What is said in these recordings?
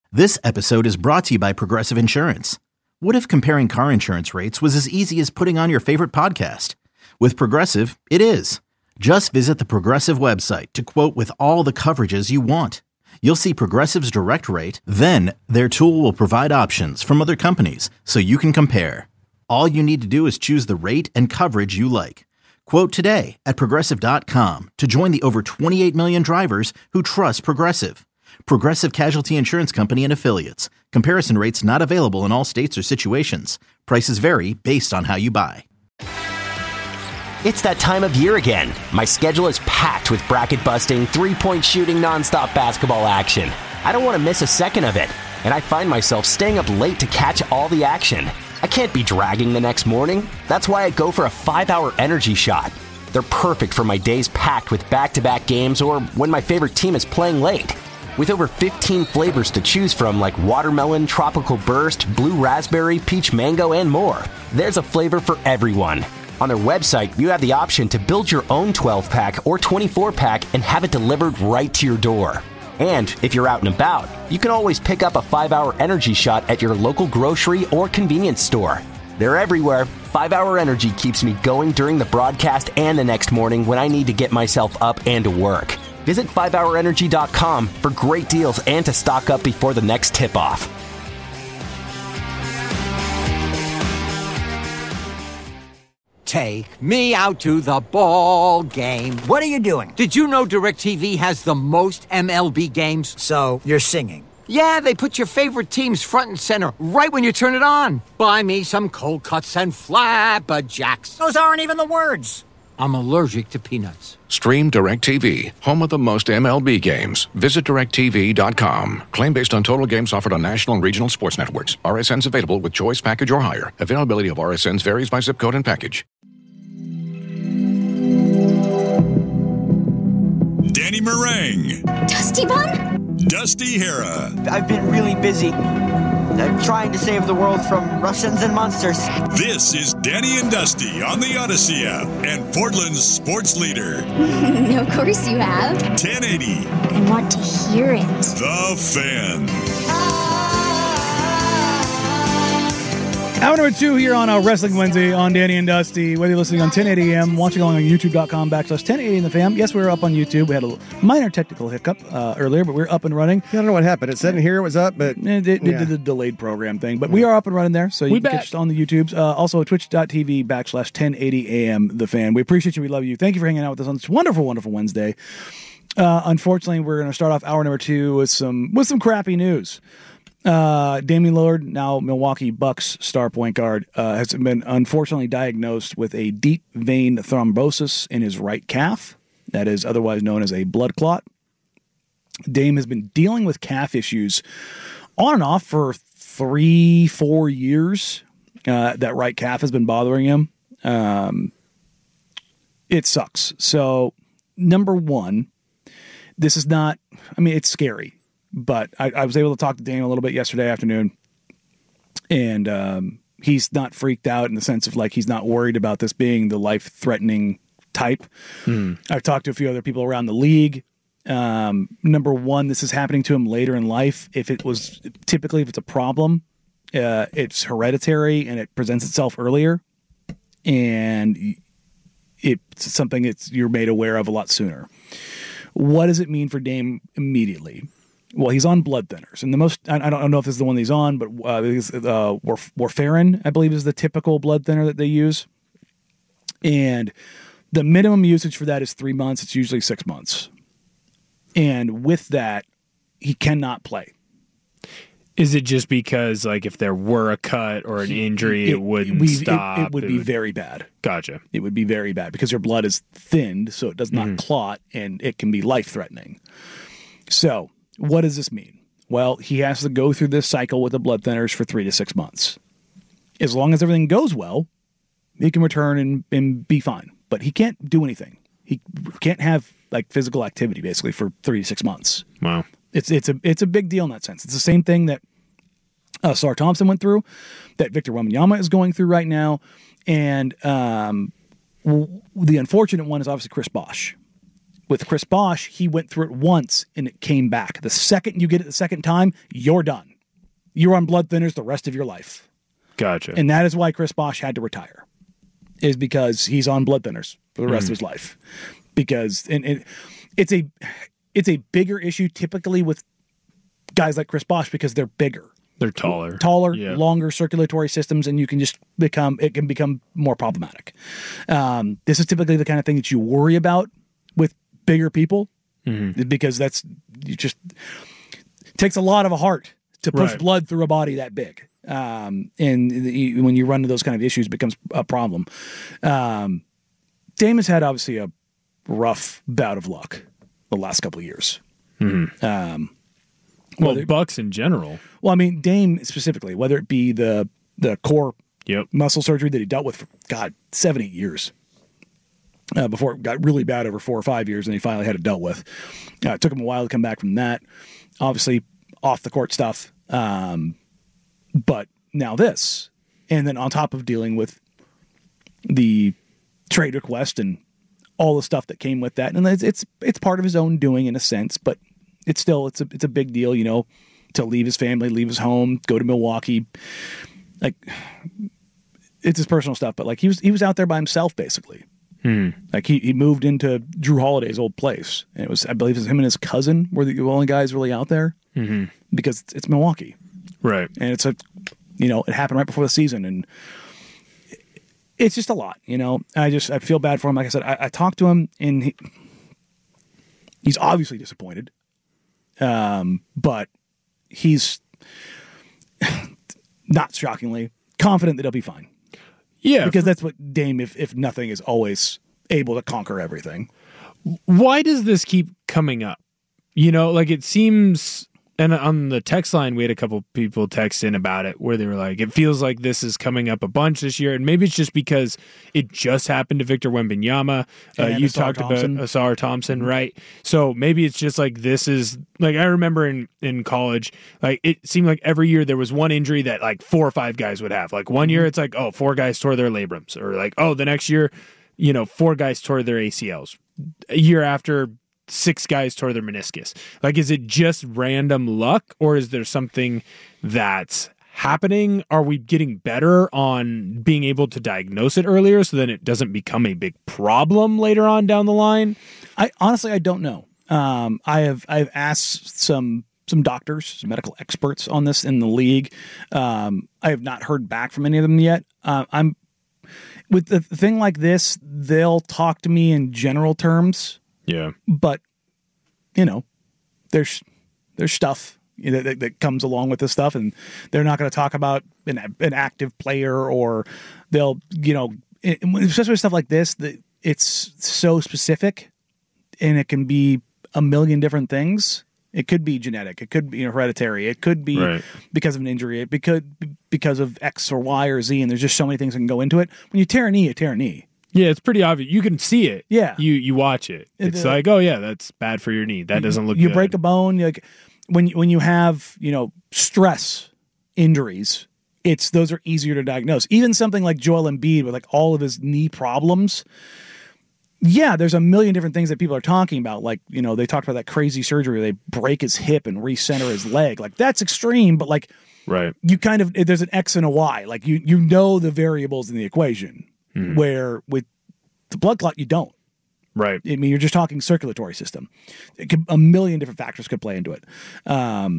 This episode is brought to you by Progressive Insurance. What if comparing car insurance rates was as easy as putting on your favorite podcast? With Progressive, it is. Just visit the Progressive website to quote with all the coverages you want. You'll see Progressive's direct rate, then their tool will provide options from other companies so you can compare. All you need to do is choose the rate and coverage you like. Quote today at Progressive.com to join the over 28 million drivers who trust Progressive. Progressive Casualty Insurance Company and Affiliates. Comparison rates not available in all states or situations. Prices vary based on how you buy. It's that time of year again. My schedule is packed with bracket-busting, three-point shooting, nonstop basketball action. I don't want to miss a second of it, and I find myself staying up late to catch all the action. I can't be dragging the next morning. That's why I go for a 5-hour energy shot. They're perfect for my days packed with back-to-back games or when my favorite team is playing late. With over 15 flavors to choose from like watermelon, tropical burst, blue raspberry, peach mango, and more, there's a flavor for everyone. On their website, you have the option to build your own 12-pack or 24-pack and have it delivered right to your door. And if you're out and about, you can always pick up a 5-hour energy shot at your local grocery or convenience store. They're everywhere. 5-hour energy keeps me going during the broadcast and the next morning when I need to get myself up and to work. Visit 5hourenergy.com for great deals and to stock up before the next tip-off. Take me out to the ball game. What are you doing? Did you know DirecTV has the most MLB games? So, you're singing. Yeah, they put your favorite teams front and center right when you turn it on. Buy me some cold cuts and flabberjacks. Those aren't even the words. I'm allergic to peanuts. Stream DirecTV, home of the most MLB games. Visit DirecTV.com. Claim based on total games offered on national and regional sports networks. RSNs available with choice package or higher. Availability of RSNs varies by zip code and package. Danny Meringue. Dusty Bun? Dusty Hera. I've been really busy. I'm trying to save the world from Russians and monsters. This is Danny and Dusty on the Odyssey app and Portland's sports leader. Of course you have. 1080. I want to hear it. The Fan. Hour number 2 here on Wrestling Wednesday on Danny and Dusty. Whether you're listening on 1080 AM, watching along on youtube.com/1080 in the fam. Yes, we were up on YouTube. We had a minor technical hiccup earlier, but we're up and running. I don't know what happened. It said in here it was up, but it did the delayed program thing. But we are up and running there, so you can catch us on the YouTubes. Also, twitch.tv/1080 AM the fan. We appreciate you. We love you. Thank you for hanging out with us on this wonderful, wonderful Wednesday. Unfortunately, we're going to start off hour number 2 with some crappy news. Damian Lillard, now Milwaukee Bucks star point guard, has been unfortunately diagnosed with a deep vein thrombosis in his right calf. That is otherwise known as a blood clot. Dame has been dealing with calf issues on and off for 3-4 years. That right calf has been bothering him. It sucks. So, number one, this is not, it's scary. But I was able to talk to Dame a little bit yesterday afternoon, and he's not freaked out in the sense of he's not worried about this being the life-threatening type. I've talked to a few other people around the league. Number one, this is happening to him later in life. If it's a problem, it's hereditary and it presents itself earlier, and it's something you're made aware of a lot sooner. What does it mean for Dame immediately? Well, he's on blood thinners, and I don't know if this is the one he's on, but warfarin, I believe, is the typical blood thinner that they use. And the minimum usage for that is 3 months. It's usually 6 months. And with that, he cannot play. Is it just because, if there were a cut or an injury, it wouldn't stop? It would be very bad. Gotcha. It would be very bad because your blood is thinned, so it does not clot, and it can be life-threatening. So, what does this mean? Well, he has to go through this cycle with the blood thinners for 3 to 6 months. As long as everything goes well, he can return and be fine. But he can't do anything. He can't have physical activity basically for 3 to 6 months. Wow. It's a big deal in that sense. It's the same thing that Sar Thompson went through, that Victor Wembanyama is going through right now, and the unfortunate one is obviously Chris Bosh. With Chris Bosh, he went through it once and it came back. The second you get it the second time, you're done. You're on blood thinners the rest of your life. Gotcha. And that is why Chris Bosh had to retire, is because he's on blood thinners for the rest of his life. Because it's a bigger issue typically with guys like Chris Bosh because they're bigger. They're taller, yeah. Longer circulatory systems, and you can just it can become more problematic. This is typically the kind of thing that you worry about with bigger people, because it takes a lot of a heart to push blood through a body that big. And when you run into those kind of issues, it becomes a problem. Dame has had obviously a rough bout of luck the last couple of years. Bucks in general. Well, I mean, Dame specifically, whether it be the core muscle surgery that he dealt with for, 7-8 years before it got really bad over 4 or 5 years, and he finally had it dealt with. It took him a while to come back from that. Obviously, off the court stuff. But now this. And then on top of dealing with the trade request and all the stuff that came with that. And it's part of his own doing in a sense, but it's a big deal, to leave his family, leave his home, go to Milwaukee. Like, it's his personal stuff, but like he was out there by himself basically. Like he moved into Drew Holiday's old place, and I believe it was him and his cousin were the only guys really out there because it's Milwaukee, right? And it happened right before the season, and it's just a lot, I feel bad for him. Like I said, I talked to him, and he's obviously disappointed. But he's not shockingly confident that he'll be fine. Yeah. Because that's what Dame, if nothing, is always able to conquer everything. Why does this keep coming up? It seems, and on the text line, we had a couple people text in about it where they were like, it feels like this is coming up a bunch this year. And maybe it's just because it just happened to Victor Wembanyama. You talked about Asar Thompson, right? So maybe it's just like, this is like, I remember in college, like it seemed like every year there was one injury that like 4 or 5 guys would have. Like one year it's like, 4 guys tore their labrums, or like, the next year, 4 guys tore their ACLs. A year after, 6 guys tore their meniscus. Like, is it just random luck, or is there something that's happening? Are we getting better on being able to diagnose it earlier so then it doesn't become a big problem later on down the line? I don't know. I've asked some doctors, some medical experts on this in the league. I have not heard back from any of them yet. I'm with the thing like this, they'll talk to me in general terms. Yeah. But, there's stuff that comes along with this stuff, and they're not going to talk about an active player, or they'll, especially with stuff like this, that it's so specific, and it can be a million different things. It could be genetic. It could be hereditary. It could be because of an injury. It could be because of X or Y or Z, and there's just so many things that can go into it. When you tear a knee, you tear a knee. Yeah, it's pretty obvious. You can see it. Yeah. You watch it. It's like, that's bad for your knee. That doesn't look good. You break a bone, like when you have, stress injuries, those are easier to diagnose. Even something like Joel Embiid with like all of his knee problems. Yeah, there's a million different things that people are talking about. Like, they talked about that crazy surgery where they break his hip and recenter his leg. Like, that's extreme, but like, right. You kind of, there's an X and a Y. Like, you know the variables in the equation. Where with the blood clot, you don't. Right. I mean, you're just talking circulatory system. A million different factors could play into it. I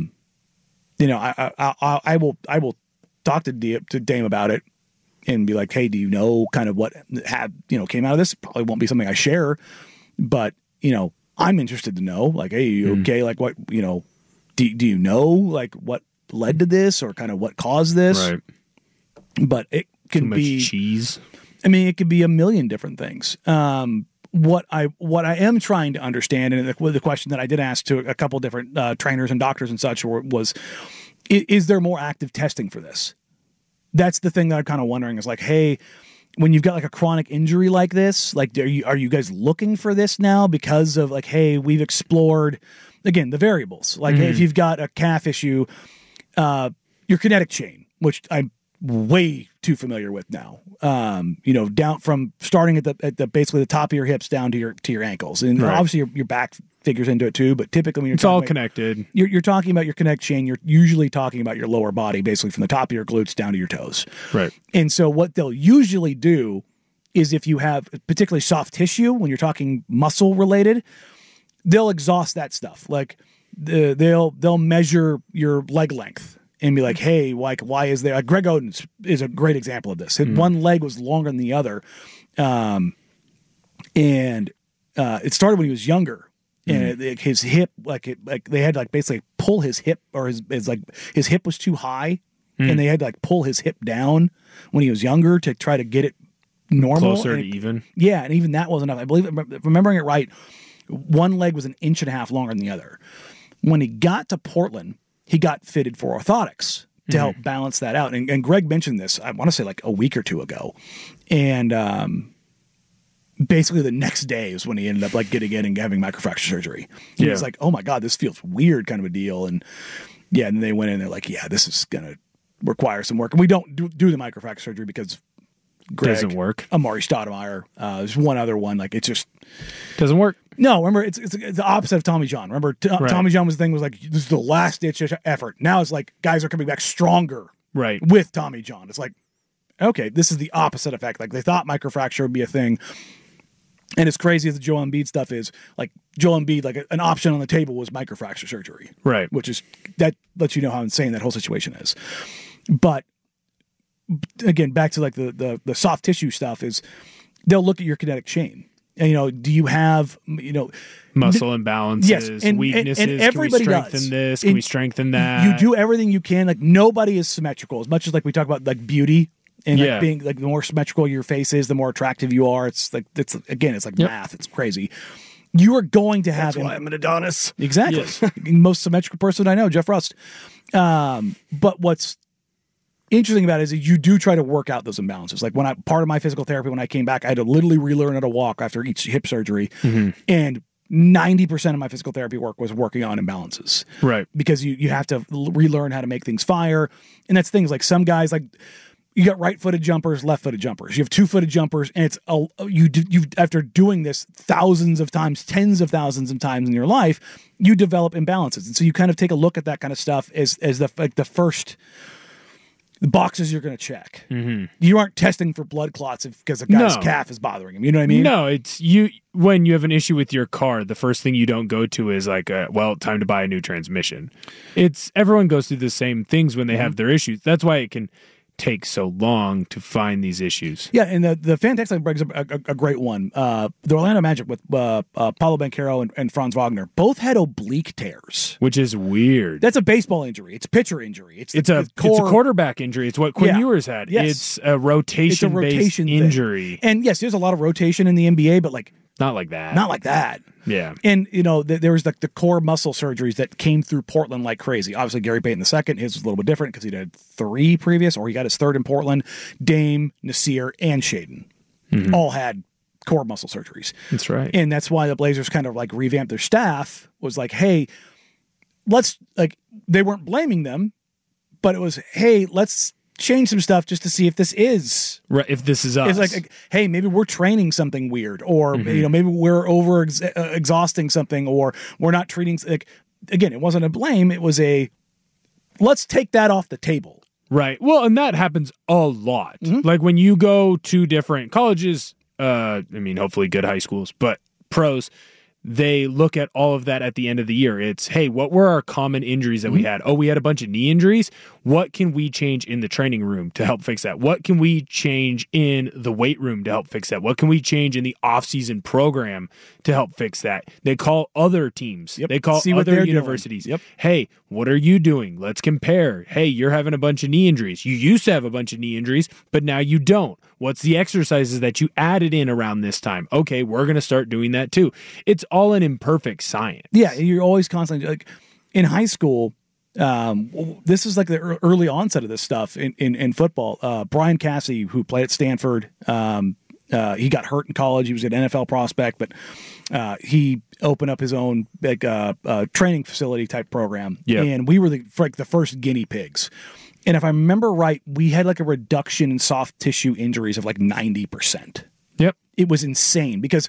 will talk to Dame about it and be like, hey, do you know kind of what came out of this? Probably won't be something I share, but I'm interested to know, like, hey, you okay? Like, what, do you know, like, what led to this, or kind of what caused this? Right. But it can be cheese. I mean, it could be a million different things. What I am trying to understand, and the question that I did ask to a couple different trainers and doctors and such was, is there more active testing for this? That's the thing that I'm kind of wondering, is like, hey, when you've got like a chronic injury like this, like, are you guys looking for this now because of like, hey, we've explored, again, the variables. Like, if you've got a calf issue, your kinetic chain, which I'm way too familiar with now. Down from starting at the basically the top of your hips down to your ankles, and obviously your back figures into it too. But typically, when you're all connected, you're talking about your connect chain. You're usually talking about your lower body, basically from the top of your glutes down to your toes. Right. And so what they'll usually do is if you have particularly soft tissue, when you're talking muscle related, they'll exhaust that stuff. Like they'll measure your leg length and be like, hey, why is there? Greg Oden is a great example of this. One leg was longer than the other, and it started when he was younger. And his hip, they had to basically pull his hip, or his hip was too high, and they had to pull his hip down when he was younger to try to get it normal, closer to even. Yeah, and even that wasn't enough. I believe, if remembering it right, one leg was 1.5 inches longer than the other. When he got to Portland, he got fitted for orthotics to help balance that out. And Greg mentioned this, I want to say a week or two ago. And basically the next day is when he ended up getting in and having microfracture surgery. He was like, oh my God, this feels weird kind of a deal. And then they went in and they're like, yeah, this is going to require some work. And we don't do the microfracture surgery because Greg, doesn't work. Amari Stoudemire. There's one other one. It just doesn't work. No, remember, it's the opposite of Tommy John. Remember, Tommy John was this is the last ditch effort. Now it's guys are coming back stronger. Right. With Tommy John. It's okay, this is the opposite effect. They thought microfracture would be a thing. And as crazy as the Joel Embiid stuff is, Joel Embiid, an option on the table was microfracture surgery. Right. Which is, that lets you know how insane that whole situation is. But again, back to the soft tissue stuff is they'll look at your kinetic chain. And, do you have, muscle imbalances, yes, and weaknesses? And everybody can we strengthen does. this? Can we strengthen that? You do everything you can. Nobody is symmetrical. As much as we talk about beauty and being the more symmetrical your face is, the more attractive you are. It's math. It's crazy. You are going to have. That's why I'm an Adonis. Exactly. Yes. Most symmetrical person I know, Jeff Rust. But what's interesting about it is that you do try to work out those imbalances. Part of my physical therapy, when I came back, I had to literally relearn how to walk after each hip surgery. And 90% of my physical therapy work was working on imbalances. Right. Because you have to relearn how to make things fire. And that's things some guys, you got right-footed jumpers, left-footed jumpers. You have two-footed jumpers, and it's you after doing this thousands of times, tens of thousands of times in your life, you develop imbalances. And so you kind of take a look at that kind of stuff as the first boxes you're going to check. You aren't testing for blood clots because a guy's calf is bothering him. You know what I mean? No, it's you. When you have an issue with your car, the first thing you don't go to is time to buy a new transmission. Everyone goes through the same things when they have their issues. That's why it can take so long to find these issues. Yeah, and the fan text brings up a great one. The Orlando Magic with Paulo Banchero and Franz Wagner both had oblique tears, which is weird. That's a baseball injury. It's a pitcher injury. It's a quarterback injury. It's what Quinn Ewers had. Yes. It's a rotation-based injury. And yes, there's a lot of rotation in the NBA, but not like that. Not like that. Yeah. And, there was the core muscle surgeries that came through Portland like crazy. Obviously, Gary Payton II, his was a little bit different because he had 3 previous, or he got his 3rd in Portland. Dame, Nasir, and Shaedon all had core muscle surgeries. That's right. And that's why the Blazers kind of revamped their staff, was hey, let's, they weren't blaming them, but it was, hey, let's change some stuff just to see if this is right. If this is us, it's hey, maybe we're training something weird, or maybe we're over exhausting something, or we're not treating. Again, it wasn't a blame; it was a let's take that off the table. Right. Well, and that happens a lot. When you go to different colleges, hopefully good high schools, but pros. They look at all of that at the end of the year. It's, hey, what were our common injuries that we had? Oh, we had a bunch of knee injuries. What can we change in the training room to help fix that? What can we change in the weight room to help fix that? What can we change in the off-season program to help fix that? They call other teams. They call other universities. Hey, what are you doing? Let's compare. Hey, you're having a bunch of knee injuries. You used to have a bunch of knee injuries, but now you don't. What's the exercises that you added in around this time? Okay, we're going to start doing that too. It's all an imperfect science. Yeah, you're always constantly in high school. This is the early onset of this stuff in football. Brian Cassey, who played at Stanford, he got hurt in college. He was an NFL prospect, but he opened up his own training facility type program. And we were the first guinea pigs. And if I remember right, we had like a reduction in soft tissue injuries of like 90%. Yep. It was insane because,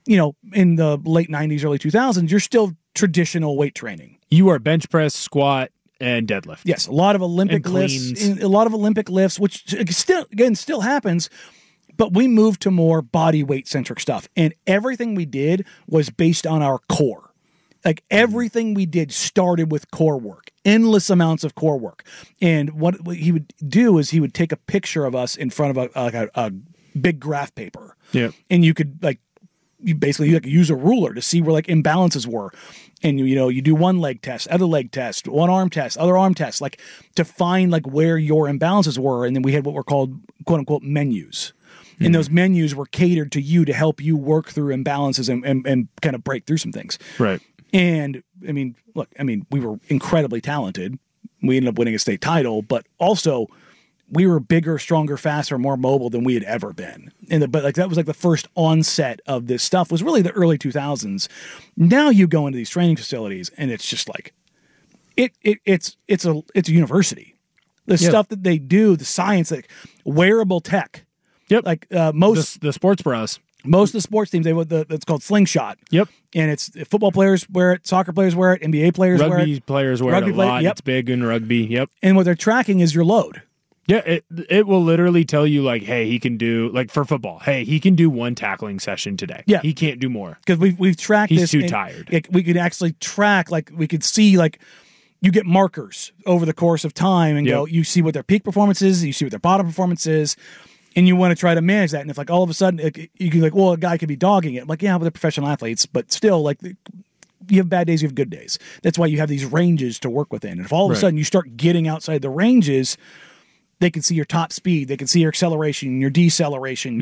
in the late 90s, early 2000s, you're still traditional weight training. You are bench press, squat, and deadlift. Yes, a lot of Olympic lifts, which still happens. But we moved to more body weight centric stuff. And everything we did was based on our core. Like everything we did started with core work, endless amounts of core work. And what he would do is he would take a picture of us in front of a big graph paper. Yeah. And you could you use a ruler to see where like imbalances were. And you do one leg test, other leg test, one arm test, other arm test, like to find like where your imbalances were. And then we had what were called quote unquote menus. And those menus were catered to you to help you work through imbalances and kind of break through some things. Right. And we were incredibly talented. We ended up winning a state title, but also we were bigger, stronger, faster, more mobile than we had ever been. But that was like the first onset of this stuff was really the early 2000s. Now you go into these training facilities and it's just like it's a university. The stuff that they do, the science, like wearable tech. Yep. Like most the sports bras. Most of the sports teams, it's called Slingshot. Yep. And it's football players wear it, soccer players wear it, NBA players wear it. Rugby players wear it a lot. Yep. It's big in rugby. Yep. And what they're tracking is your load. Yeah, it will literally tell you like, hey, he can do like for football. Hey, he can do one tackling session today. Yeah, he can't do more because we've tracked. He's this. He's too tired. We could actually track we could see you get markers over the course of time and go. You see what their peak performance is. You see what their bottom performance is. And you want to try to manage that. And if all of a sudden you can a guy could be dogging it. But they're professional athletes, but still you have bad days, you have good days. That's why you have these ranges to work within. And if all of a sudden you start getting outside the ranges, they can see your top speed. They can see your acceleration, your deceleration,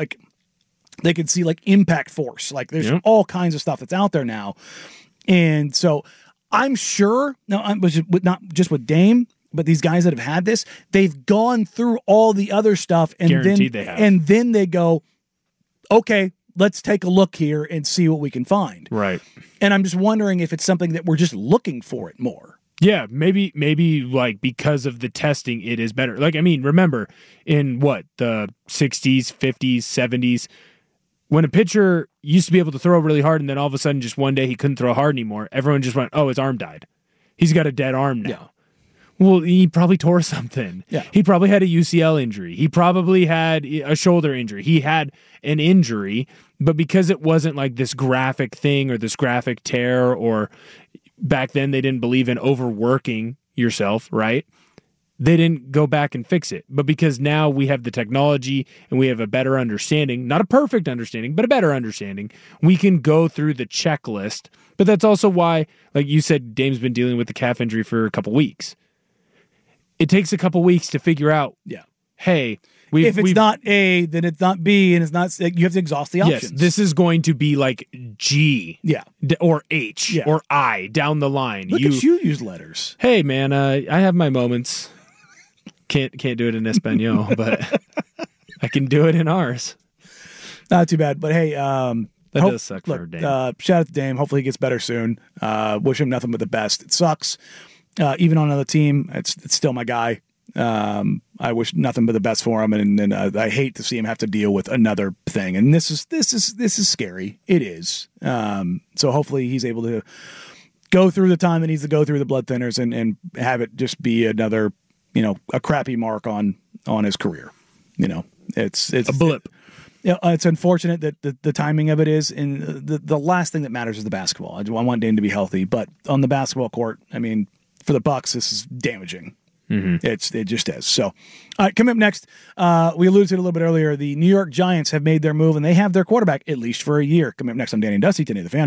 they can see impact force. There's all kinds of stuff that's out there now. And so I'm sure not just with Dame, but these guys that have had this, they've gone through all the other stuff and then they go, okay, let's take a look here and see what we can find. Right. And I'm just wondering if it's something that we're just looking for it more. Yeah, maybe because of the testing, it is better. Remember in the 60s, 50s, 70s, when a pitcher used to be able to throw really hard and then all of a sudden just one day he couldn't throw hard anymore, everyone just went, oh, his arm died. He's got a dead arm now. Yeah. Well, he probably tore something. Yeah. He probably had a UCL injury. He probably had a shoulder injury. He had an injury, but because it wasn't this graphic thing or this graphic tear, or back then they didn't believe in overworking yourself, right? They didn't go back and fix it. But because now we have the technology and we have a better understanding, not a perfect understanding, but a better understanding, we can go through the checklist. But that's also why, like you said, Dame's been dealing with the calf injury for a couple weeks. It takes a couple weeks to figure out, hey, if it's not A, then it's not B, and it's not, you have to exhaust the options. Yes, this is going to be G, or H, or I down the line. Look at you use letters. Hey, man, I have my moments. Can't do it in Espanol, but I can do it in ours. Not too bad, but hey, that does suck for Dame. Shout out to Dame. Hopefully he gets better soon. Wish him nothing but the best. It sucks. Even on another team, it's still my guy. I wish nothing but the best for him, and I hate to see him have to deal with another thing. And this is scary. It is. So hopefully he's able to go through the time that needs to go through the blood thinners and have it just be another, a crappy mark on his career. It's a blip. It's unfortunate that the timing of it is, and the last thing that matters is the basketball. I want Dame to be healthy, but on the basketball court, for the Bucks, this is damaging. Mm-hmm. It just is. So, all right, coming up next, we alluded to it a little bit earlier. The New York Giants have made their move, and they have their quarterback at least for a year. Coming up next, I'm Danny and Dusty, Today the Fan.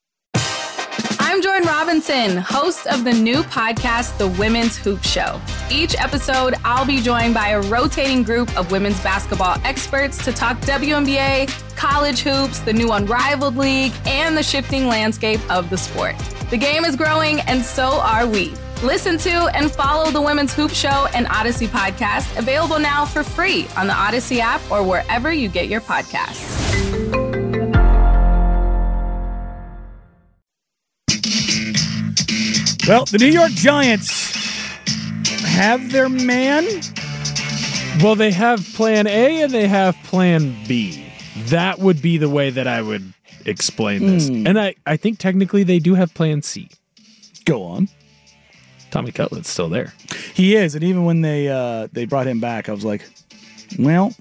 I'm Jordan Robinson, host of the new podcast, The Women's Hoop Show. Each episode, I'll be joined by a rotating group of women's basketball experts to talk WNBA, college hoops, the new Unrivaled League, and the shifting landscape of the sport. The game is growing, and so are we. Listen to and follow the Women's Hoop Show and Odyssey podcast, available now for free on the Odyssey app or wherever you get your podcasts. Well, the New York Giants have their man? Well, they have plan A and they have plan B. That would be the way that I would explain this. And I think technically they do have plan C. Go on. Tommy Cutlett's still there. He is, and even when they brought him back, I was like, well,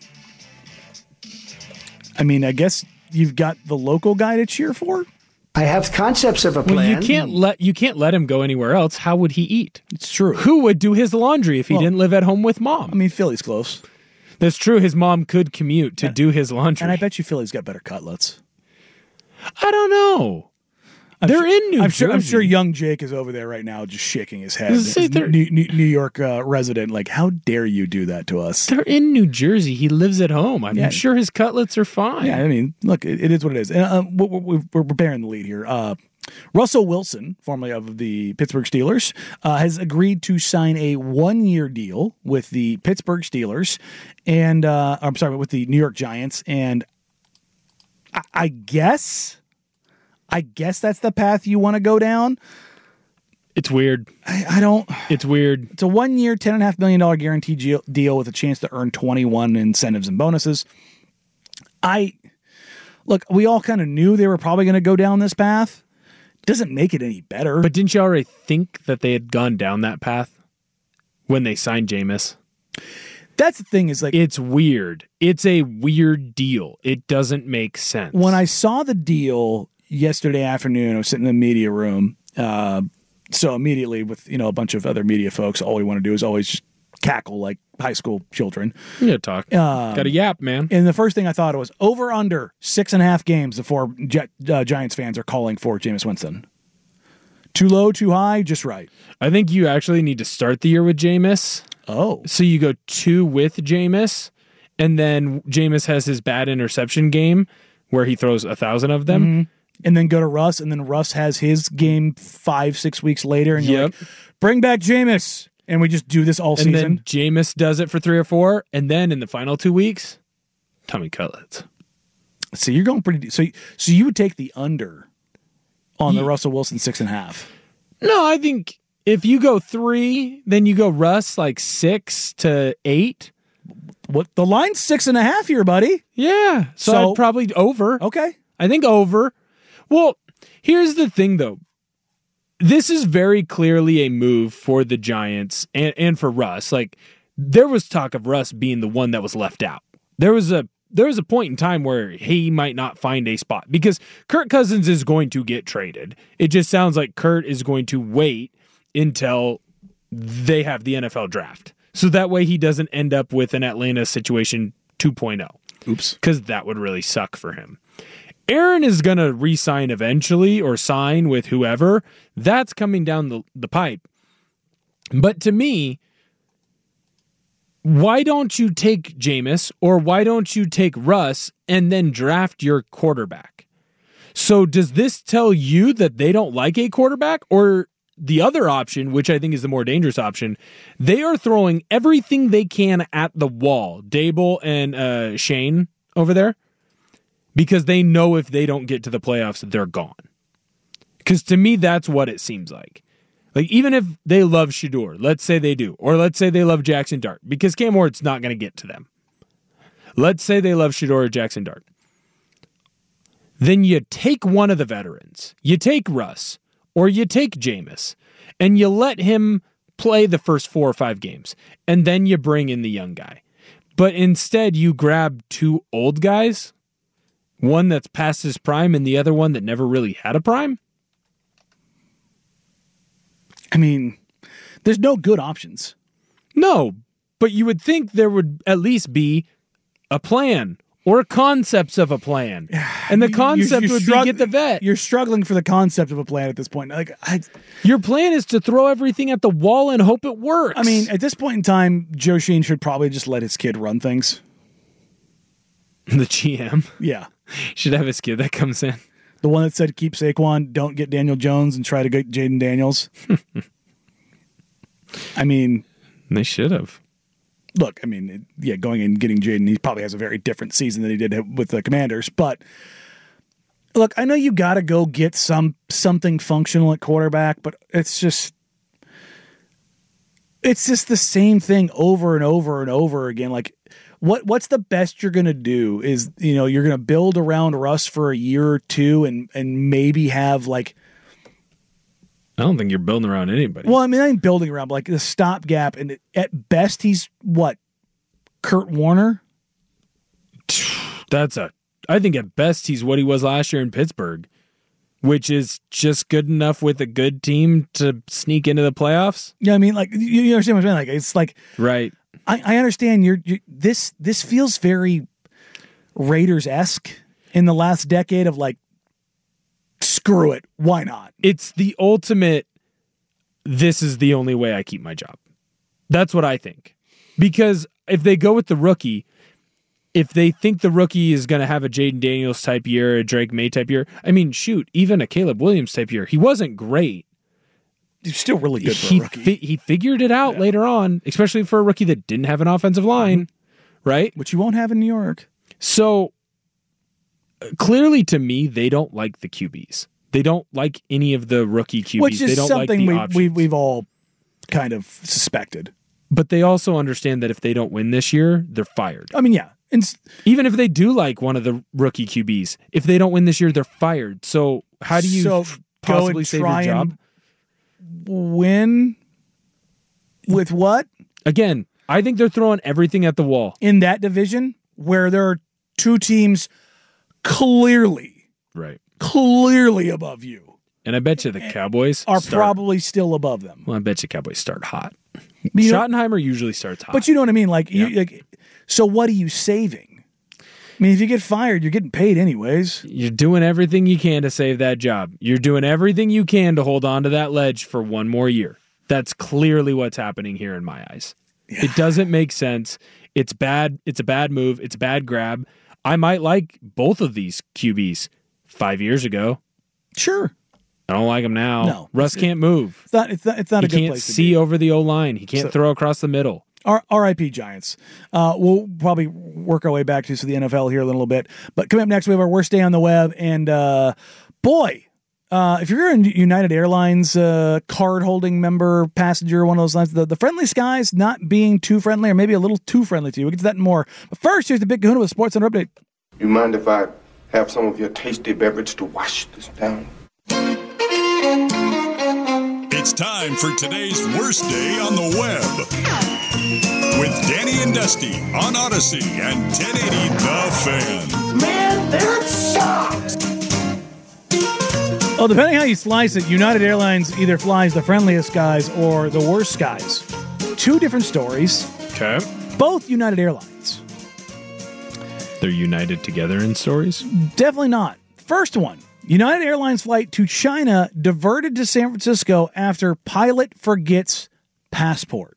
I mean, I guess you've got the local guy to cheer for. I have concepts of a plan. Well, you can't let him go anywhere else. How would he eat? It's true. Who would do his laundry if he didn't live at home with mom? I mean, Philly's close. That's true. His mom could commute to do his laundry. And I bet you Philly's got better cutlets. I don't know. They're in New Jersey. I'm sure young Jake is over there right now just shaking his head. Say New York resident, like, how dare you do that to us? They're in New Jersey. He lives at home. I'm sure his cutlets are fine. Yeah, I mean, look, it is what it is. And we're bearing the lead here. Russell Wilson, formerly of the Pittsburgh Steelers, has agreed to sign a 1-year deal with the Pittsburgh Steelers and with the New York Giants. And I guess that's the path you want to go down. It's weird. I don't. It's weird. It's a 1-year, $10.5 million guarantee deal with a chance to earn 21 incentives and bonuses. Look, we all kind of knew they were probably going to go down this path. Doesn't make it any better. But didn't you already think that they had gone down that path when they signed Jameis? That's the thing is like... It's weird. It's a weird deal. It doesn't make sense. When I saw the deal yesterday afternoon, I was sitting in the media room. So immediately with, a bunch of other media folks, all we want to do is always just cackle like high school children. Yeah, talk. Got a yap, man. And the first thing I thought was over under 6.5 games before Giants fans are calling for Jameis Winston. Too low, too high, just right. I think you actually need to start the year with Jameis. Oh. So you go 2 with Jameis, and then Jameis has his bad interception game where he throws 1,000 of them. Mm-hmm. And then go to Russ, and then Russ has his game 5-6 weeks later, and you're like, bring back Jameis. And we just do this all season. And then Jameis does it for 3 or 4, and then in the final 2 weeks, Tommy Cutlets. So you're going pretty deep. So you would take the under on the Russell Wilson 6.5. No, I think if you go 3, then you go Russ like 6 to 8. What the line's 6.5 here, buddy? Yeah. So I'd probably over. Okay. I think over. Well, here's the thing, though. This is very clearly a move for the Giants and for Russ. Like, there was talk of Russ being the one that was left out. There was a point in time where he might not find a spot because Kirk Cousins is going to get traded. It just sounds like Kurt is going to wait until they have the NFL draft. So that way he doesn't end up with an Atlanta situation 2.0. Oops. Because that would really suck for him. Aaron is going to re-sign eventually or sign with whoever. That's coming down the pipe. But to me, why don't you take Jameis or why don't you take Russ and then draft your quarterback? So does this tell you that they don't like a quarterback? Or the other option, which I think is the more dangerous option, they are throwing everything they can at the wall. Dable and Shane over there. Because they know if they don't get to the playoffs, they're gone. Because to me, that's what it seems like. Like, even if they love Shedeur, let's say they do, or let's say they love Jackson Dart, because Cam Ward's not going to get to them. Let's say they love Shedeur or Jackson Dart. Then you take one of the veterans. You take Russ, or you take Jameis, and you let him play the first 4 or 5 games, and then you bring in the young guy. But instead, you grab 2 old guys, one that's past his prime and the other one that never really had a prime? I mean, there's no good options. No, but you would think there would at least be a plan or concepts of a plan. And the concept would be get the vet. You're struggling for the concept of a plan at this point. Like, your plan is to throw everything at the wall and hope it works. I mean, at this point in time, Joe Sheen should probably just let his kid run things. The GM? Yeah. Should have his kid that comes in. The one that said, keep Saquon, don't get Daniel Jones, and try to get Jaden Daniels. I mean... They should have. Look, I mean, yeah, going and getting Jaden, he probably has a very different season than he did with the Commanders. But, look, I know you got to go get something functional at quarterback, but it's just... It's just the same thing over and over and over again. Like, what's the best you're going to do is, you're going to build around Russ for a year or two and maybe have like. I don't think you're building around anybody. Well, I mean, I'm building around but like the stopgap, and at best he's what? Kurt Warner? I think at best he's what he was last year in Pittsburgh, which is just good enough with a good team to sneak into the playoffs. Yeah, I mean, like you understand what I'm saying? Like it's like right. I understand this feels very Raiders-esque in the last decade of like, screw it, why not? It's the ultimate, this is the only way I keep my job. That's what I think. Because if they go with the rookie, if they think the rookie is going to have a Jaden Daniels type year, a Drake May type year, I mean, shoot, even a Caleb Williams type year, he wasn't great. He's still really good for a rookie. He figured it out later on, especially for a rookie that didn't have an offensive line, right? Which you won't have in New York. So clearly to me, they don't like the QBs. They don't like any of the rookie QBs. Which is they don't something like the options. we've all kind of suspected. But they also understand that if they don't win this year, they're fired. I mean, yeah. Even if they do like one of the rookie QBs, if they don't win this year, they're fired. So how do you possibly save your job? Win with what? Again, I think they're throwing everything at the wall. In that division where there are two teams clearly above you. And I bet you the Cowboys are probably still above them. Well, I bet you Cowboys start hot. Schottenheimer usually starts hot. But you know what I mean? So what are you saving? I mean, if you get fired, you're getting paid anyways. You're doing everything you can to save that job. You're doing everything you can to hold on to that ledge for one more year. That's clearly what's happening here in my eyes. Yeah. It doesn't make sense. It's bad. It's a bad move. It's a bad grab. I might like both of these QBs 5 years ago. Sure. I don't like him now. No. Russ can't move. It's not a good place to be. He can't see over the O-line. He can't throw across the middle. R.I.P. Giants. We'll probably work our way back to the NFL here in a little bit. But coming up next, we have our worst day on the web. And if you're a United Airlines card-holding member, passenger, one of those lines, the friendly skies not being too friendly or maybe a little too friendly to you. We'll get to that and more. But first, here's the Big Kahuna with Sports Center Update. You mind if I have some of your tasty beverage to wash this down? It's time for today's worst day on the web with Danny and Dusty on Odyssey and 1080 The Fan. Man, that sucks! Well, depending how you slice it, United Airlines either flies the friendliest skies or the worst skies. Two different stories. Okay. Both United Airlines. They're united together in stories? Definitely not. First one. United Airlines flight to China diverted to San Francisco after pilot forgets passport.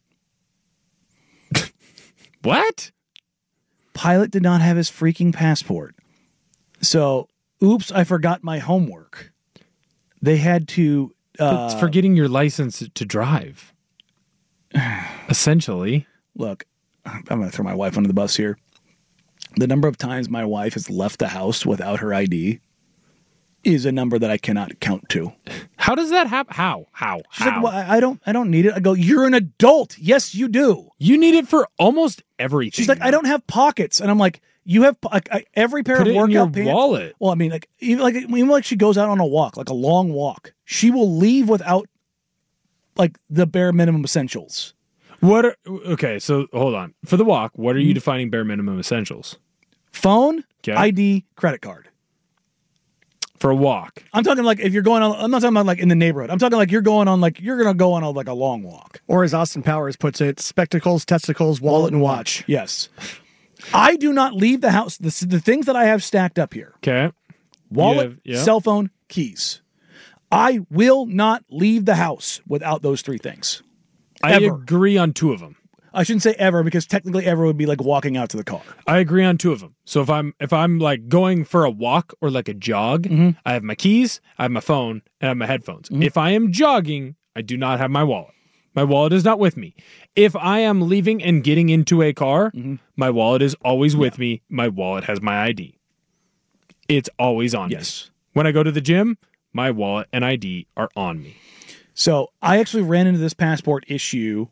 What? Pilot did not have his freaking passport. So, oops, I forgot my homework. They had to... it's forgetting your license to drive. Essentially. Look, I'm going to throw my wife under the bus here. The number of times my wife has left the house without her ID is a number that I cannot count to. How does that happen? How? She's like, well, I don't need it. I go, you're an adult. Yes, you do. You need it for almost everything. She's like, I don't have pockets. And I'm like, you have every pair of workout pants. Wallet. Well, I mean, even she goes out on a walk, like a long walk, she will leave without like the bare minimum essentials. Okay, so hold on. For the walk, what are you defining bare minimum essentials? Phone, ID, credit card. For a walk. I'm talking like if you're going on, I'm not talking about like in the neighborhood. I'm talking like you're going on like you're going to go on a long walk. Or as Austin Powers puts it, spectacles, testicles, wallet, and watch. Yes. I do not leave the house. The things that I have stacked up here. Okay. Wallet, cell phone, keys. I will not leave the house without those three things. I agree on two of them. I shouldn't say ever because technically ever would be like walking out to the car. I agree on two of them. So if I'm like going for a walk or like a jog, I have my keys, I have my phone, and I have my headphones. If I am jogging, I do not have my wallet. My wallet is not with me. If I am leaving and getting into a car, my wallet is always with me. My wallet has my ID. It's always on me. When I go to the gym, my wallet and ID are on me. So I actually ran into this passport issue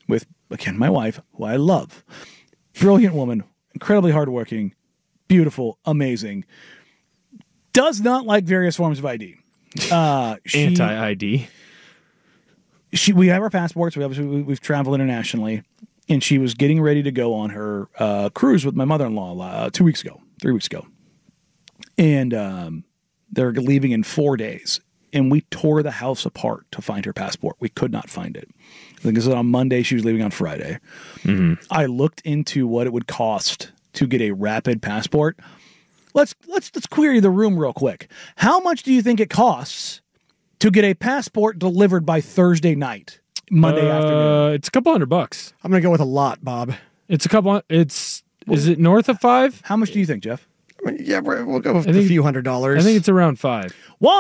with, again, my wife, who I love. Brilliant woman, incredibly hardworking, beautiful, amazing. Does not like various forms of ID. Anti-ID. We have our passports. We've traveled internationally, and she was getting ready to go on her cruise with my mother-in-law 3 weeks ago, and they're leaving in 4 days. And we tore the house apart to find her passport. We could not find it. I think it was on Monday. She was leaving on Friday. Mm-hmm. I looked into what it would cost to get a rapid passport. Let's query the room real quick. How much do you think it costs to get a passport delivered by Thursday night, Monday afternoon? It's a couple $100. I'm going to go with a lot, Bob. It's a couple. Is it north of $5? How much do you think, Jeff? I mean, yeah, we'll go with a few $100s. I think it's around $5.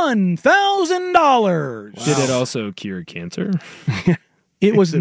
$1,000. Wow. Did it also cure cancer? It was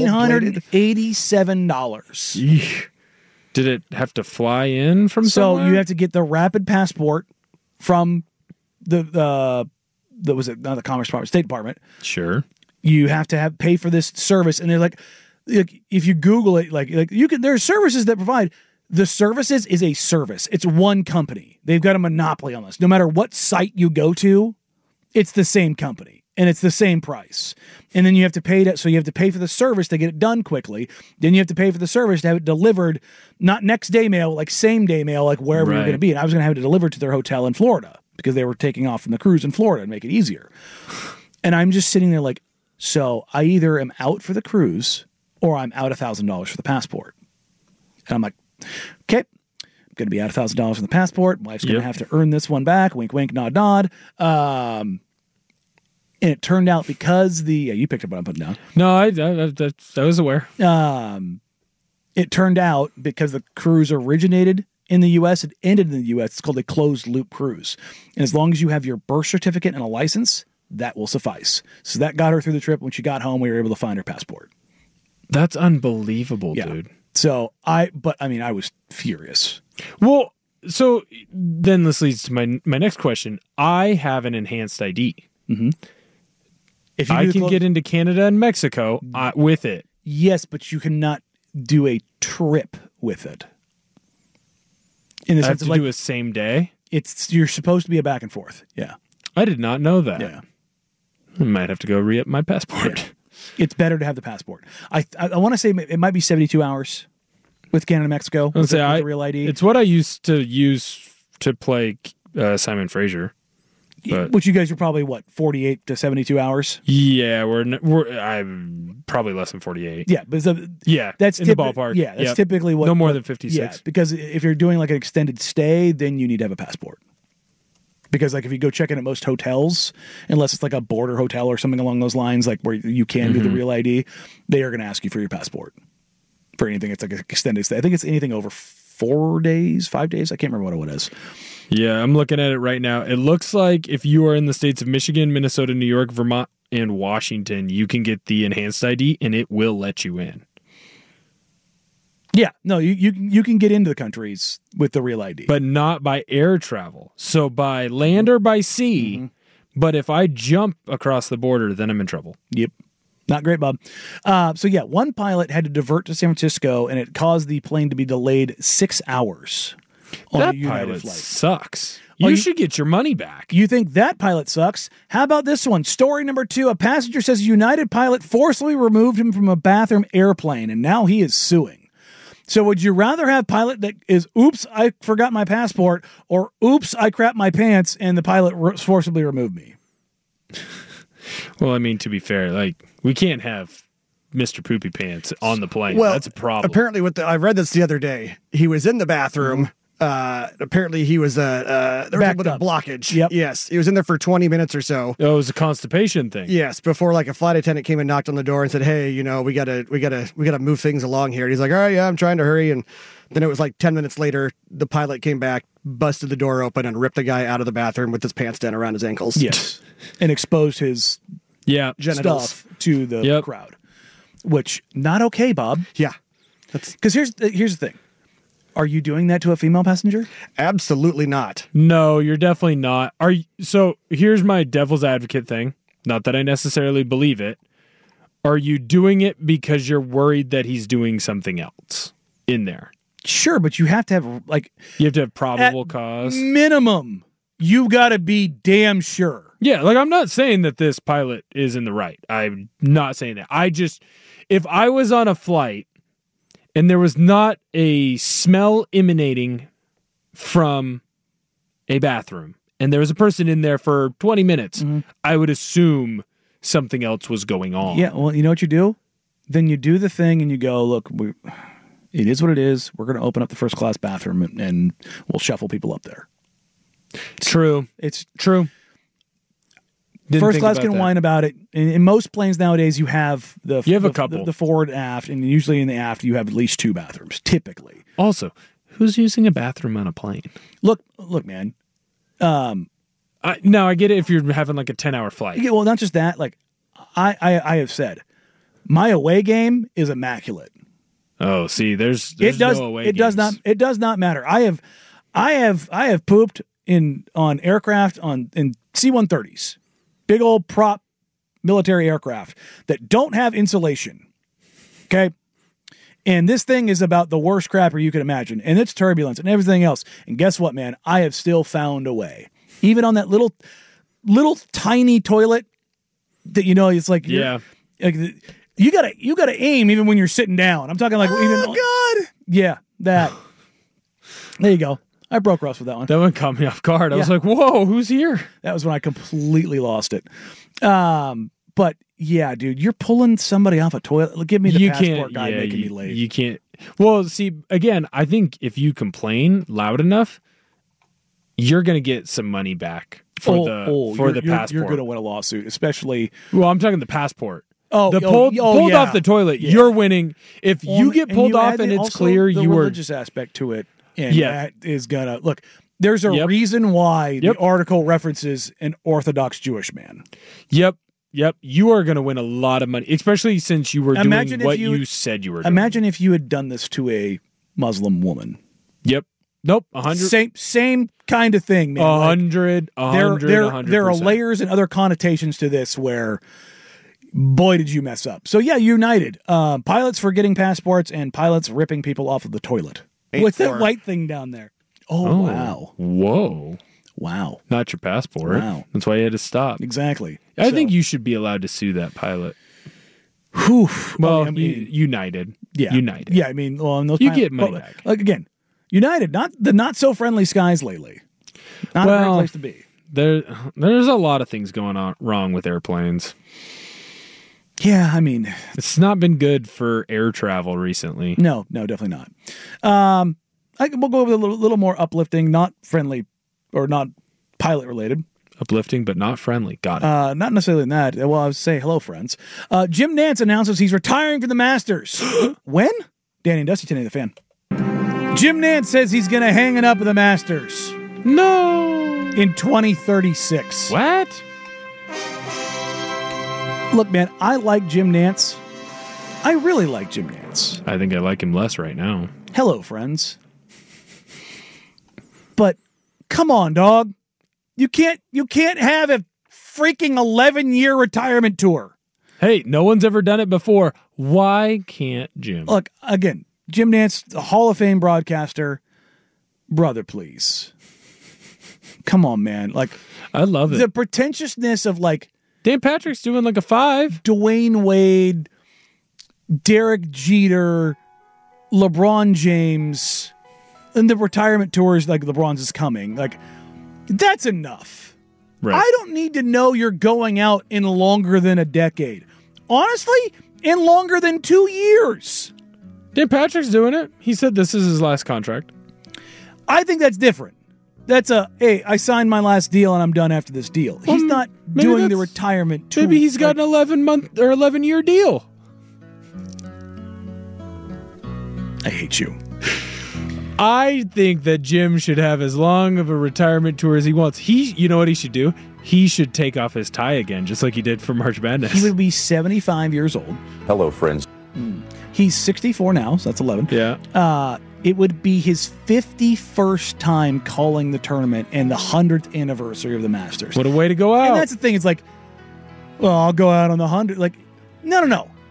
$987. Did it have to fly in from somewhere? So you have to get the rapid passport from the was it not the Commerce Department, State Department. Sure. You have to pay for this service, and they're like if you Google it, like you can. There are services that provide. The services is a service. It's one company. They've got a monopoly on this. No matter what site you go to, it's the same company and it's the same price. And then you have to pay so you have to pay for the service to get it done quickly. Then you have to pay for the service to have it delivered, not next day mail, like same day mail, like wherever you're going to be. And I was going to have it delivered to their hotel in Florida because they were taking off from the cruise in Florida and make it easier. And I'm just sitting there like, so I either am out for the cruise or I'm out $1,000 for the passport. And I'm like, okay, I'm going to be out $1,000 for the passport. Wife's going to have to earn this one back. Wink, wink, nod, nod. And it turned out because you picked up what I'm putting down. No, I was aware. It turned out because the cruise originated in the U.S., it ended in the U.S. It's called a closed loop cruise. And as long as you have your birth certificate and a license, that will suffice. So that got her through the trip. When she got home, we were able to find her passport. That's unbelievable, dude. So I was furious. Well, so then this leads to my next question. I have an enhanced ID. Mm-hmm. If I can get into Canada and Mexico with it. Yes, but you cannot do a trip with it. In the sense of do a same day? You're supposed to be a back and forth. Yeah. I did not know that. Yeah. I might have to go re-up my passport. Yeah. It's better to have the passport. I want to say it might be 72 hours with Canada and Mexico. With the Real ID. It's what I used to use to play Simon Fraser. Which you guys are probably 48 to 72 hours. Yeah, I'm probably less than 48. Yeah, but that's in the ballpark. Yeah, that's typically what. No more than 56. Yeah, because if you're doing like an extended stay, then you need to have a passport. Because like if you go check in at most hotels, unless it's like a border hotel or something along those lines, like where you can do the Real ID, they are going to ask you for your passport for anything. It's like an extended stay. I think it's anything over 4 days, 5 days. I can't remember what it is. Yeah, I'm looking at it right now. It looks like if you are in the states of Michigan, Minnesota, New York, Vermont, and Washington, you can get the enhanced ID and it will let you in. Yeah, no, you can get into the countries with the Real ID. But not by air travel. So by land or by sea. Mm-hmm. But if I jump across the border, then I'm in trouble. Yep. Not great, Bob. So yeah, one pilot had to divert to San Francisco, and it caused the plane to be delayed 6 hours on a United pilot flight. Sucks. You should get your money back. You think that pilot sucks? How about this one? Story number 2. A passenger says a United pilot forcibly removed him from a bathroom airplane, and now he is suing. So would you rather have pilot that is, oops, I forgot my passport, or oops, I crapped my pants, and the pilot forcibly removed me? Well, I mean, to be fair, like, we can't have Mr. Poopy Pants on the plane. Well, that's a problem. Apparently, I read this the other day. He was in the bathroom. Apparently, he was there was a little bit of blockage. Yep. Yes, he was in there for 20 minutes or so. Oh, it was a constipation thing. Yes, before like a flight attendant came and knocked on the door and said, "Hey, we gotta move things along here." And he's like, "All right, yeah, I'm trying to hurry." And then it was like 10 minutes later, the pilot came back, busted the door open, and ripped the guy out of the bathroom with his pants down around his ankles. Yes, and exposed his genitals stuff to the crowd, which not okay, Bob. Yeah, because here's the thing. Are you doing that to a female passenger? Absolutely not. No, you're definitely not. So here's my devil's advocate thing. Not that I necessarily believe it. Are you doing it because you're worried that he's doing something else in there? Sure, but you have to have you have to have probable cause. Minimum, you got to be damn sure. Yeah, like I'm not saying that this pilot is in the right. I'm not saying that. If I was on a flight and there was not a smell emanating from a bathroom and there was a person in there for 20 minutes, I would assume something else was going on. Yeah, well, you know what you do? Then you do the thing and you go, look, it is what it is. We're going to open up the first class bathroom and we'll shuffle people up there. True. It's true. First class can whine about it. In most planes nowadays, you have a couple, the forward, aft, and usually in the aft you have at least 2 bathrooms. Typically. Also, who's using a bathroom on a plane? Look, man. I get it if you're having like a 10-hour flight. Yeah, well, not just that. Like I have said, my away game is immaculate. Oh, see, there's it does not matter. I have pooped on aircraft in C-130s, big old prop military aircraft that don't have insulation. Okay, and this thing is about the worst crapper you can imagine, and it's turbulence and everything else. And guess what, man? I have still found a way, even on that little tiny toilet that it's like you gotta aim even when you're sitting down. I'm talking like God. Yeah, that. There you go. I broke Russ with that one. That one caught me off guard. I was like, whoa, who's here? That was when I completely lost it. But yeah, dude, you're pulling somebody off a toilet. Give me the passport guy making me late. You can't. Well, see, again, I think if you complain loud enough, you're going to get some money back for the passport. You're going to win a lawsuit, especially. Well, I'm talking the passport. Pulled off the toilet. Yeah. You're winning. If you get pulled off and it's clear, the religious aspect to it. And that is gonna look. There's a reason why the article references an Orthodox Jewish man. Yep. You are going to win a lot of money, especially since you were doing what you said you were doing. Imagine if you had done this to a Muslim woman. Yep. Nope. 100. Same kind of thing, man. 100. There are layers and other connotations to this where, boy, did you mess up. So yeah, United pilots forgetting passports and pilots ripping people off of the toilet. What's that white thing down there? Oh, wow. Whoa. Wow. Not your passport. Wow. That's why you had to stop. Exactly. I think you should be allowed to sue that pilot. Whew. Well, United. Yeah. United. Yeah, I mean, well, and those you get money back. Like, again, United, not so friendly skies lately. Not a great place to be. There's a lot of things going on wrong with airplanes. Yeah, I mean, it's not been good for air travel recently. No, definitely not. We'll go with a little more uplifting, not friendly or not pilot related. Uplifting, but not friendly. Got it. Not necessarily in that. Well, I would say hello, friends. Jim Nantz announces he's retiring from the Masters. When? Danny and Dusty, 1080 The Fan. Jim Nantz says he's going to hang it up with the Masters. No. In 2036. What? Look, man, I like Jim Nantz. I really like Jim Nantz. I think I like him less right now. Hello, friends. But come on, dog. You can't have a freaking 11-year retirement tour. Hey, no one's ever done it before. Why can't Jim? Look, again, Jim Nantz, the Hall of Fame broadcaster. Brother, please. Come on, man. Like, I love it. The pretentiousness of like Dan Patrick's doing like a 5. Dwayne Wade, Derek Jeter, LeBron James, and the retirement tours like LeBron's is coming. Like, that's enough. Right. I don't need to know you're going out in longer than a decade. Honestly, in longer than 2 years. Dan Patrick's doing it. He said this is his last contract. I think that's different. That's hey, I signed my last deal and I'm done after this deal. He's not doing the retirement tour. Maybe he's got an 11-month or 11-year deal. I hate you. I think that Jim should have as long of a retirement tour as he wants. You know what he should do? He should take off his tie again, just like he did for March Madness. He would be 75 years old. Hello, friends. He's 64 now, so that's 11. Yeah. It would be his 51st time calling the tournament and the 100th anniversary of the Masters. What a way to go out. And that's the thing. It's like, well, I'll go out on the 100. Like, no.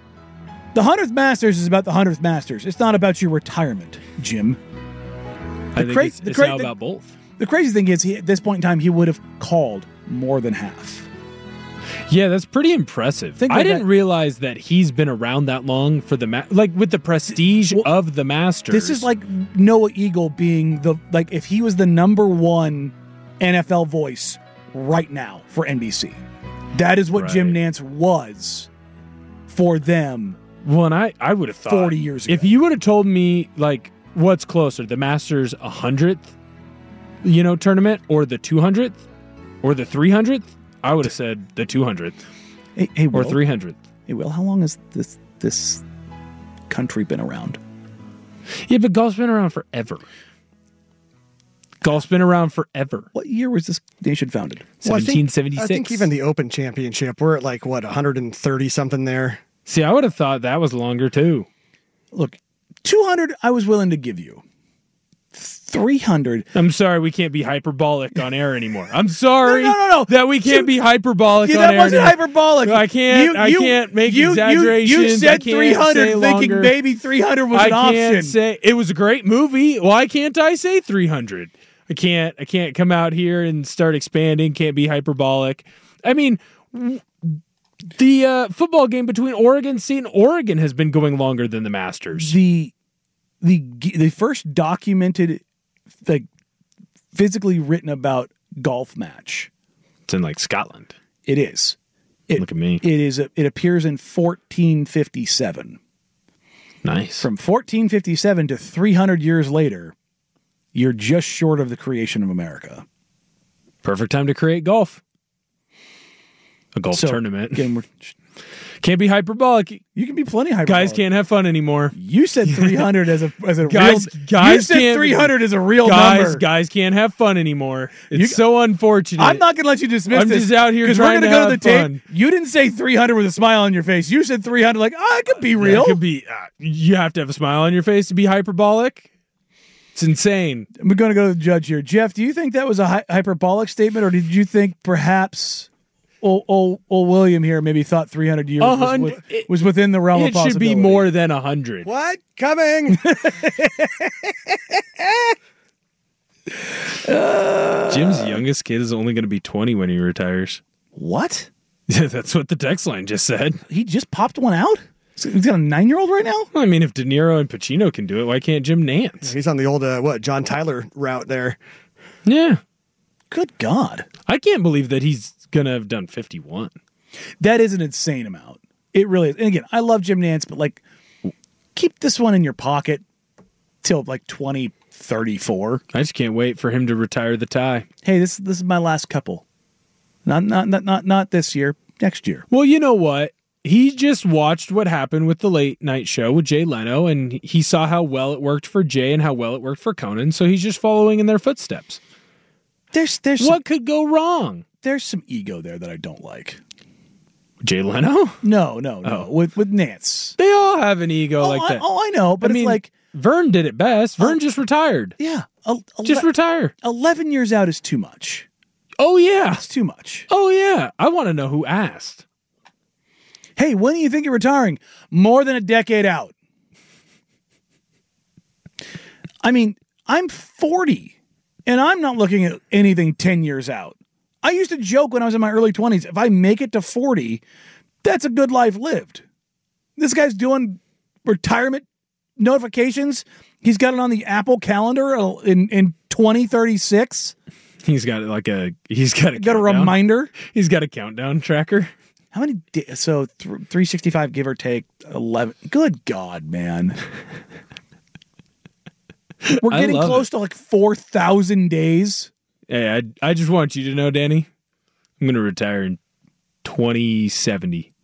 The 100th Masters is about the 100th Masters. It's not about your retirement, Jim. I think it's now about both. The crazy thing is, at this point in time, he would have called more than half. Yeah, that's pretty impressive. I didn't realize that he's been around that long for the with the prestige of the Masters. This is like Noah Eagle being if he was the number one NFL voice right now for NBC. That is what Jim Nantz was for them. Well, and I would have thought 40 years ago. If you would have told me what's closer, the Masters 100th, tournament, or the 200th, or the 300th, I would have said the 200th. Hey, or 300th. Hey, Will, how long has this country been around? Yeah, but golf's been around forever. Golf's been around forever. What year was this nation founded? 1776. I think even the Open Championship, we're at 130 something there. See, I would have thought that was longer too. Look, 200 I was willing to give you. 300. I'm sorry, we can't be hyperbolic on air anymore. I'm sorry no. that we can't be hyperbolic on air. That wasn't hyperbolic. No, I can't make exaggerations. You said 300 thinking maybe 300 was an option. I can't say it was a great movie. Why can't I say 300? I can't come out here and start expanding. Can't be hyperbolic. I mean, the football game between Oregon State and Oregon has been going longer than the Masters. The first documented, physically written about golf match. It's in Scotland. It is. Look at me. It appears in 1457. Nice. From 1457 to 300 years later, you're just short of the creation of America. Perfect time to create golf. A golf tournament. Again, can't be hyperbolic. You can be plenty hyperbolic. Guys can't have fun anymore. You said 300 as a guys, real. Guys you said 300 as a real number. Guys can't have fun anymore. It's so unfortunate. I'm not going to let you dismiss this. I'm just out here trying to have fun. You didn't say 300 with a smile on your face. You said 300 it could be real. It could be. You have to have a smile on your face to be hyperbolic. It's insane. We're going to go to the judge here. Jeff, do you think that was a hyperbolic statement, or did you think perhaps old William here maybe thought 300 years was within the realm of possibility? It should be more than 100. What? Coming! Jim's youngest kid is only going to be 20 when he retires. What? Yeah, that's what the text line just said. He just popped one out? So he's got a 9-year-old right now? Well, I mean, if De Niro and Pacino can do it, why can't Jim Nantz? He's on the old, John Tyler route there. Yeah. Good God. I can't believe that he's going to have done 51. That is an insane amount. It really is. And again, I love Jim Nantz, but keep this one in your pocket till 2034. I just can't wait for him to retire the tie. Hey, this is my last couple. Not this year, next year. Well, you know what? He just watched what happened with the late night show with Jay Leno, and he saw how well it worked for Jay and how well it worked for Conan, so he's just following in their footsteps. There's what could go wrong? There's some ego there that I don't like. Jay Leno? No. With Nantz. They all have an ego like that. I know, but it's Vern did it best. Vern just retired. Yeah. Just retire. 11 years out is too much. Oh, yeah. It's too much. Oh, yeah. I want to know who asked. Hey, when do you think you're retiring? More than a decade out. I mean, I'm 40, and I'm not looking at anything 10 years out. I used to joke when I was in my early 20s, if I make it to 40, that's a good life lived. This guy's doing retirement notifications. He's got it on the Apple calendar in 2036. He's got a reminder. He's got a countdown tracker. How many days? So 365, give or take 11. Good God, man. We're getting close to 4,000 days. Hey, I just want you to know, Danny, I'm going to retire in 2070.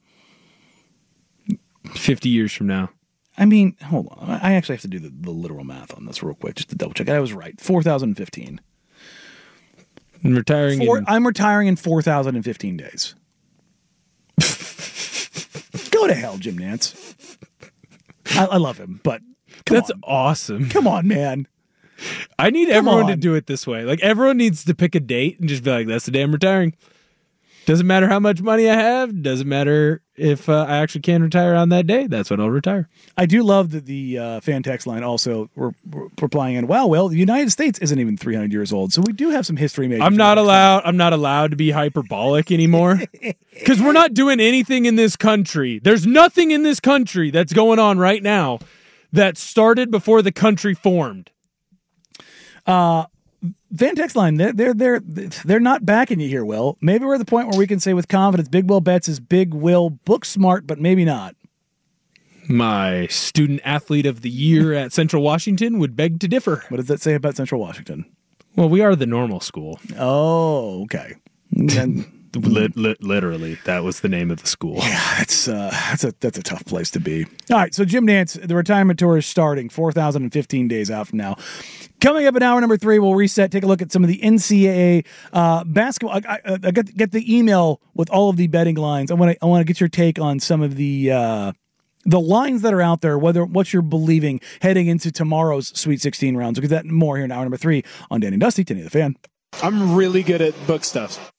50 years from now. I mean, hold on. I actually have to do the literal math on this real quick just to double check. I was right. 4,015. I'm retiring in 4,015 days. Go to hell, Jim Nantz. I love him, but that's awesome. Come on, man. I need everyone to do it this way. Everyone needs to pick a date and just be like, that's the day I'm retiring. Doesn't matter how much money I have. Doesn't matter if I actually can retire on that day. That's when I'll retire. I do love that the fan text line also we're replying in, wow, well, the United States isn't even 300 years old, so we do have some history maybe. I'm not allowed to be hyperbolic anymore because we're not doing anything in this country. There's nothing in this country that's going on right now that started before the country formed. Van text line, they're not backing you here, Will. Maybe we're at the point where we can say with confidence, Big Will Betts is Big Will book smart, but maybe not. My student athlete of the year at Central Washington would beg to differ. What does that say about Central Washington? Well, we are the normal school. Oh, okay. Then literally, that was the name of the school. Yeah, that's a tough place to be. All right, so Jim Nantz, the retirement tour is starting 4,015 days out from now. Coming up in hour number 3, we'll reset, take a look at some of the NCAA basketball. I get the email with all of the betting lines. I want to get your take on some of the lines that are out there, what you're believing heading into tomorrow's Sweet 16 rounds. We'll get that more here in hour number 3 on Danny and Dusty, Tenny the Fan. I'm really good at book stuff.